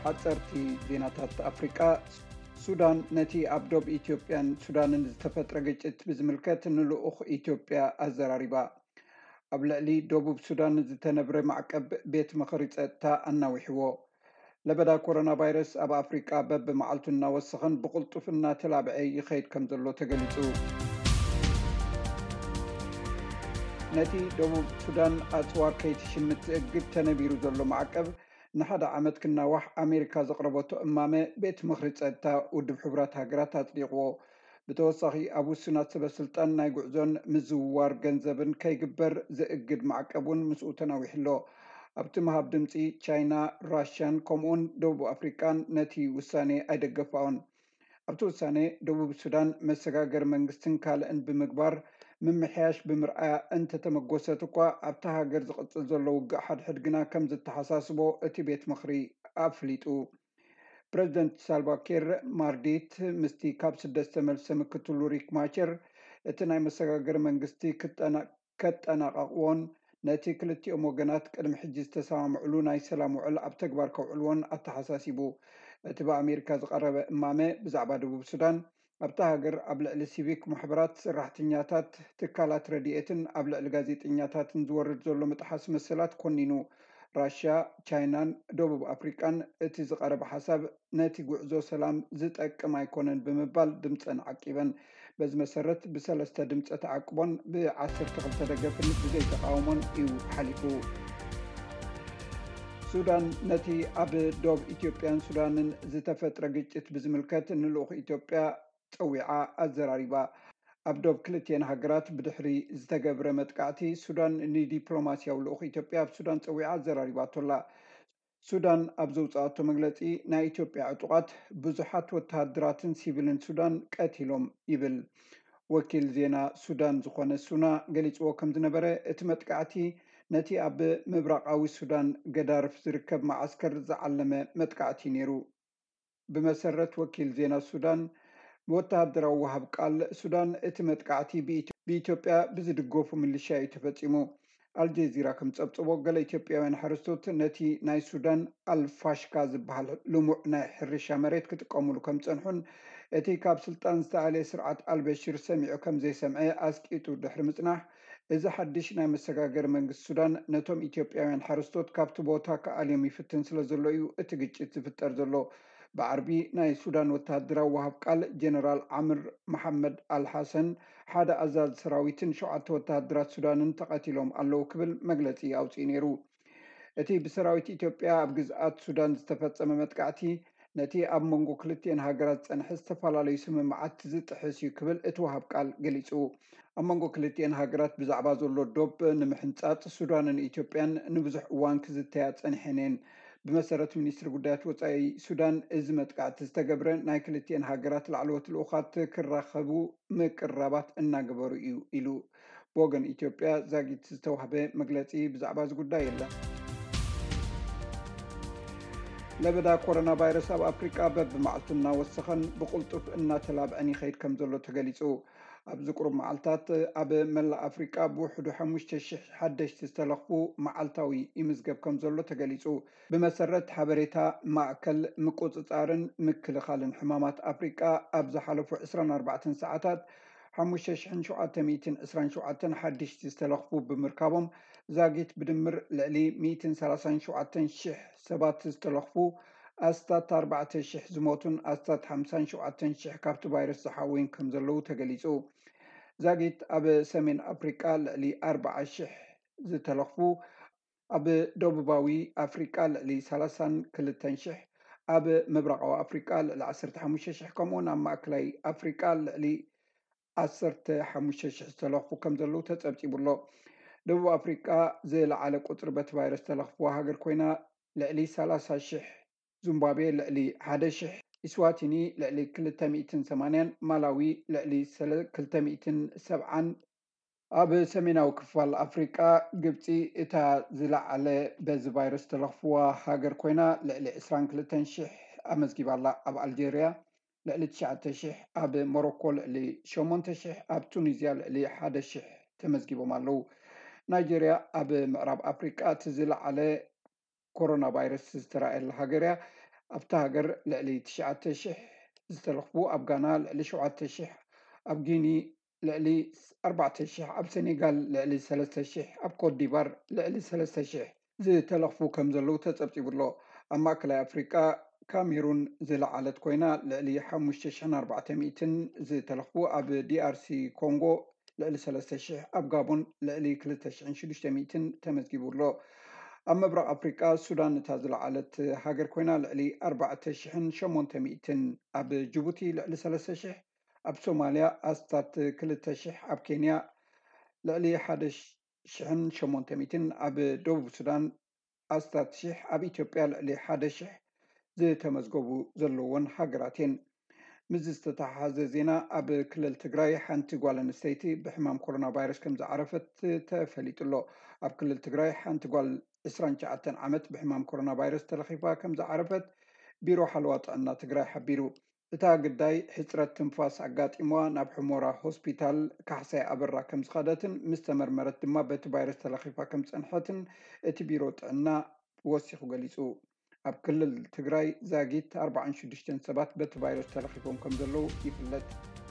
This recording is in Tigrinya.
ዓፀርቲ ዜናታት ኣፍሪቃ ሱዳን ነቲ ኣብ ዶብ ኢትዮጵያን ሱዳንን ዝተፈጥረ ግጭት ብዝምልከት ንልኡኽ ኢትዮጵያ ኣዘራሪባ ኣብ ልዕሊ ደቡብ ሱዳን ዝተነብረ ማዕቀብ ቤት ምኽሪ ፀጥታ ኣናዊሕዎ ለበዳ ኮሮና ቫይረስ ኣብ ኣፍሪቃ በብመዓልቱ እናወሰኸን ብቕልጡፍ እናተላብዐ ይኸይድ ከም ዘሎ ተገሊጹ ነቲ ደቡብ ሱዳን ኣፅዋር ከይትሽምት ዝእግድ ተነቢሩ ዘሎ ማዕቀብ ንሓደ ዓመት ክናዋሕ ኣሜሪካ ዘቕረበቶ እማመ ቤት ምኽሪ ፀጥታ ውድብ ሕቡራት ሃገራት ኣጽዲቕዎ ብተወሳኺ ኣብ ውሱናት ሰበስልጣን ናይ ጉዕዞን ምዝውዋር ገንዘብን ከይግበር ዝእግድ ማዕቀቡን ምስኡ ተናዊሕሎ ኣብቲ ምሃብ ድምፂ ቻይና ራሽያን ከምኡውን ደቡብ ኣፍሪቃን ነቲ ውሳኔ ኣይደገፋውን ኣብቲ ውሳኔ ደቡብ ሱዳን መሰጋገር መንግስትን ካልእን ብምግባር ምምሕያሽ ብምርኣያ እንተተመጎሰት እኳ ኣብታ ሃገር ዝቕፅል ዘሎ ውግእ ሓድሕድ ግና ከም ዝተሓሳስቦ እቲ ቤት ምኽሪ ኣፍሊጡ ፕረዚደንት ሳልቫኪር ማርዲት ምስቲ ካብ ስደት ዝተመልሰ ምክትሉ ሪክ ማቸር እቲ ናይ መሰጋገር መንግስቲ ከጠናቐቕዎን ነቲ ክልቲኦም ወገናት ቅድሚ ሕጂ ዝተሰማምዕሉ ናይ ሰላም ውዕል ኣብ ተግባር ከውዕልዎን ኣተሓሳሲቡ እቲ ብኣሜሪካ ዝቐረበ እማመ ብዛዕባ ደቡብ ሱዳን ኣብታ ሃገር ኣብ ልዕሊ ሲቪክ ማሕበራት ሰራሕተኛታት ትካላት ረድኤትን ኣብ ልዕሊ ጋዜጠኛታትን ዝወርድ ዘሎ ምጥሓስ መሰላት ኮኒኑ ራሽያ ቻይናን ደቡብ ኣፍሪቃን እቲ ዝቐረበ ሓሳብ ነቲ ጉዕዞ ሰላም ዝጠቅም ኣይኮነን ብምባል ድምፀን ዓቂበን በዚ መሰረት ብሰለስተ ድምፀ ተዓቅቦን ብ12 ደገፍን ብዘይተቃወሞን እዩ ሓሊፉ ሱዳን ነቲ ኣብ ዶብ ኢትዮጵያን ሱዳንን ዝተፈጥረ ግጭት ብዝምልከት ንልኡኽ ኢትዮጵያ ፀዊዓ ኣዘራሪባ ኣብ ዶብ ክልቲአን ሃገራት ብድሕሪ ዝተገብረ መጥቃዕቲ ሱዳን ንዲፕሎማስያዊ ልኡኽ ኢትዮጵያ ኣብ ሱዳን ፀዊዓ ኣዘራሪባቶላ ሱዳን ኣብ ዘውፅኣቶ መግለፂ ናይ ኢትዮጵያ ዕጡቃት ብዙሓት ወተሃድራትን ሲቪልን ሱዳን ቀቲሎም ይብል ወኪል ዜና ሱዳን ዝኾነ ሱና ገሊፅዎ ከም ዝነበረ እቲ መጥቃዕቲ ነቲ ኣብ ምብራቃዊ ሱዳን ገዳርፍ ዝርከብ ማዓስከር ዝዓለመ መጥቃዕቲ ነይሩ ብመሰረት ወኪል ዜና ሱዳን ብወተሃደራዊ ወሃብ ቃል ሱዳን እቲ መጥቃዕቲ ብኢትዮጵያ ብዝድገፉ ምልሻ እዩ ተፈፂሙ ኣልጀዚራ ከም ፀብፅቦ ገለ ኢትዮጵያውያን ሓረስቶት ነቲ ናይ ሱዳን ኣልፋሽካ ዝበሃል ልሙዕ ናይ ሕርሻ መሬት ክጥቀምሉ ከም ፀንሑን እቲ ካብ ስልጣን ዝተኣለየ ስርዓት ኣልበሽር ሰሚዑ ከም ዘይሰምዐ ኣስቂጡ ድሕሪ ምፅናሕ እዚ ሓድሽ ናይ መሰጋገር መንግስቲ ሱዳን ነቶም ኢትዮጵያውያን ሓረስቶት ካብቲ ቦታ ከኣልዮም ይፍትን ስለ ዘሎ እዩ እቲ ግጭት ዝፍጠር ዘሎ ብዓርቢ ናይ ሱዳን ወተሃደራዊ ወሃብ ቃል ጀነራል ዓምር መሓመድ ኣልሓሰን ሓደ ኣዛዚ ሰራዊትን 7 ወተሃደራት ሱዳንን ተቐቲሎም ኣለው ክብል መግለፂ ኣውፅኡ ነይሩ እቲ ብሰራዊት ኢትዮጵያ ኣብ ግዝኣት ሱዳን ዝተፈፀመ መጥቃዕቲ ነቲ ኣብ መንጎ ክልቲአን ሃገራት ፀንሐ ዝተፈላለዩ ስምምዓት ዝጥሕስ እዩ ክብል እቲ ወሃብ ቃል ገሊፁ ኣብ መንጎ ክልቲአን ሃገራት ብዛዕባ ዘሎ ዶብ ንምሕንፃፅ ሱዳንን ኢትዮጵያን ንብዙሕ እዋን ክዝተያ ፀኒሐን እየን ብመሰረት ሚኒስትሪ ጉዳያት ወፃኢ ሱዳን እዚ መጥቃዕቲ ዝተገብረ ናይ ክልቲአን ሃገራት ላዕለዎት ልኡኻት ክራኸቡ ምቅራባት እናገበሩ እዩ ኢሉ ብወገን ኢትዮጵያ ዛጊት ዝተዋህበ መግለፂ ብዛዕባ እዚ ጉዳይ የለን ለበዳ ኮሮና ቫይረስ ኣብ ኣፍሪቃ በብመዓልቱ እናወሰኸን ብቁልጡፍ እናተላብዐን ይኸይድ ከም ዘሎ ተገሊፁ ኣብ ዝቁሩብ መዓልትታት ኣብ መላእ ኣፍሪቃ ብውሕዱ 5,000 ሓደሽቲ ዝተለኽፉ መዓልታዊ ይምዝገብ ከም ዘሎ ተገሊፁ ብመሰረት ሓበሬታ ማእከል ምቁፅፃርን ምክልኻልን ሕማማት ኣፍሪቃ ኣብ ዝሓለፉ 24 ሰዓታት 5,727 ሓደሽቲ ዝተለኽፉ ብምርካቦም ዛጊት ብድምር ልዕሊ 137,000 ሰባት ዝተለኽፉ ኣስታት 4,000 ዝሞቱን ኣስታት 57,000 ካብቲ ቫይረስ ዝሓወዩን ከም ዘለው ተገሊፁ ዛጊት ኣብ ሰሜን ኣፍሪቃ ልዕሊ 40,000 ዝተለኽፉ ኣብ ደቡባዊ ኣፍሪቃ ልዕሊ 32,000 ኣብ ምብራቃዊ ኣፍሪቃ ልዕሊ 15,000 ከምኡውን ኣብ ማእከላይ ኣፍሪቃ ልዕሊ 15,000 ዝተለኽፉ ከም ዘለው ተፀብፂቡሎ ደቡብ ኣፍሪቃ ዝለዓለ ቁፅሪ በቲ ቫይረስ ዝተለኽፍዋ ሃገር ኮይና ልዕሊ 30,000 ዚምባብዌ ልዕሊ 1,000 ኢስዋቲኒ ልዕሊ 280 ማላዊ ልዕሊ 270 ኣብ ሰሜናዊ ክፋል ኣፍሪቃ ግብፂ እታ ዝለዓለ በዚ ቫይረስ ዝተለኽፍዋ ሃገር ኮይና ልዕሊ 22,000 ኣመዝጊባላ ኣብ ኣልጀርያ ልዕሊ 9,000 ኣብ ሞሮኮ ልዕሊ 8,000 ኣብ ቱኒዝያ ልዕሊ 1,000 ተመዝጊቦም ኣለው ናይጀርያ ኣብ ምዕራብ ኣፍሪቃ እቲ ዝለዓለ ኮሮና ቫይረስ ዝተረኣየላ ሃገር እያ ኣብታ ሃገር ልዕሊ 9,000 ዝተለኽፉ ኣብ ጋና ልዕሊ 7,000 ኣብ ጊኒ ልዕሊ 4,000 ኣብ ሴኔጋል ልዕሊ 3,000 ኣብ ኮትዲቫር ልዕሊ 3,000 ዝተለኽፉ ከም ዘለው ተጸብጺቡሎ። ኣብ ማእከላይ ኣፍሪቃ ካሜሩን ዝለዓለት ኮይና ልዕሊ 5,400 ዝተለኽፉ ኣብ ዲአርሲ ኮንጎ ልዕሊ 3,000 ኣብ ጋቦን ልዕሊ 2,600 ተመዝጊቡሎ። ኣብ ምብራቅ ኣፍሪቃ ሱዳን እታ ዝለዓለት ሃገር ኮይና ልዕሊ 4,800 ኣብ ጅቡቲ ልዕሊ 3,000 ኣብ ሶማልያ ኣስታት 2,000 ኣብ ኬንያ ልዕሊ 1,800 ኣብ ደቡብ ሱዳን ኣስታት 1,000 ኣብ ኢትዮጵያ ልዕሊ 1,000 ዝተመዝገቡ ዘለዎን ሃገራት እየን። ምዝ ዝተተሓሓዘ ዜና ኣብ ክልል ትግራይ ሓንቲ ጓል ኣንስተይቲ ብሕማም ኮሮና ቫይረስ ከም ዝዓረፈት ተፈሊጡሎ። ኣብ ክልል ትግራይ ሓንቲ ጓል 29 ዓመት ብሕማም ኮሮና ቫይረስ ተለኺፋ ከም ዝዓረፈት ቢሮ ሓለዋ ጥዕና ትግራይ ሓቢሩ። እታ ግዳይ ሕፅረት ትንፋስ ኣጋጢሞዋ ናብ ሕሞራ ሆስፒታል ካሕሳይ ኣበራ ከም ዝኸደትን ምስ ተመርመረት ድማ በቲ ቫይረስ ተለኺፋ ከም ዝፀንሐትን እቲ ቢሮ ጥዕና ወሲኹ ገሊፁ። ኣብ ክልል ትግራይ ዛጊት 46 ሰባት በቲ ቫይረስ ተለኺፎም ከም ዘለው ይፍለጥ።